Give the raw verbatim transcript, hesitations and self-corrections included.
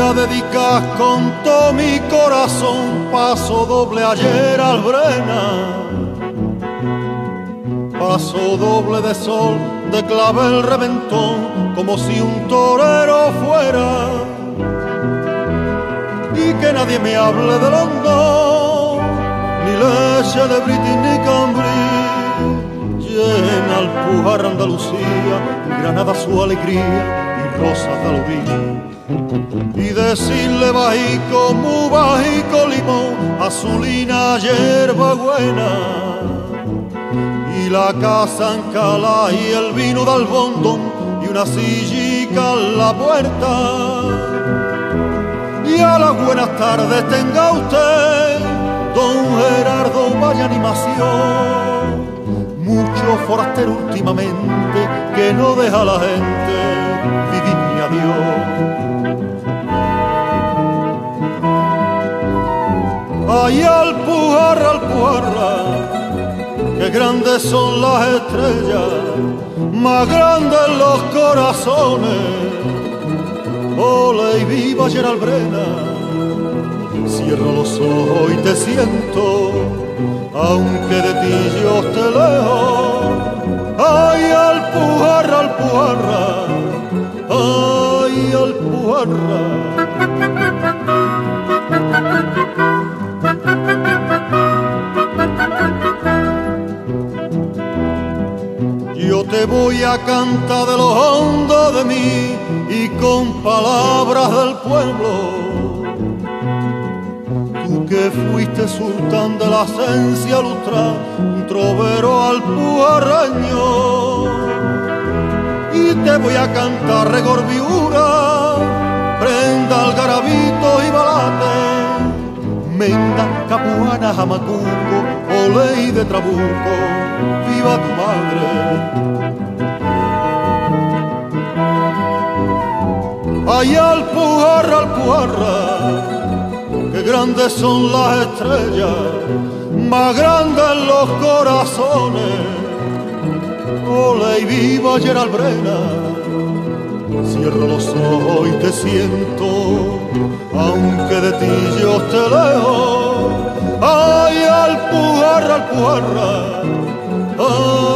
la dedicas con todo mi corazón. Paso doble ayer al Brena, paso doble de sol, de clavel reventón, como si un torero fuera. Y que nadie me hable de Londón, ni leche de Briti ni Cambrí. Llena Alpujarra Andalucía, Granada su alegría y Rosa Talubí. Y decirle bajico, muy bajico limón, azulina hierba buena. Y la casa en cala y el vino del bondón y una sillica en la puerta. Y a las buenas tardes tenga usted, don Gerardo, vaya animación. Mucho forastero últimamente que no deja a la gente vivir ni adiós. Ay, Alpujarra, Alpujarra, qué grandes son las estrellas, más grandes los corazones. Ole y viva Gerald Brena, cierro los ojos y te siento, aunque de ti yo esté lejos. Ay, Alpujarra, Alpujarra, ay, Alpujarra. Yo te voy a cantar de lo hondo de mí y con palabras del pueblo. Tú que fuiste sultán de la esencia lustra, un trovero alpujarreño. Y te voy a cantar regorbiura, prenda, algarabito y balate, menda, capuana, jamacuco, oley de trabuco, viva tu madre. Ay, Alpujarra, Alpujarra, qué grandes son las estrellas, más grandes los corazones. Ole y viva Gerald Brena, cierro los ojos y te siento, aunque de ti yo esté lejos. Ay, Alpujarra, Alpujarra, ay,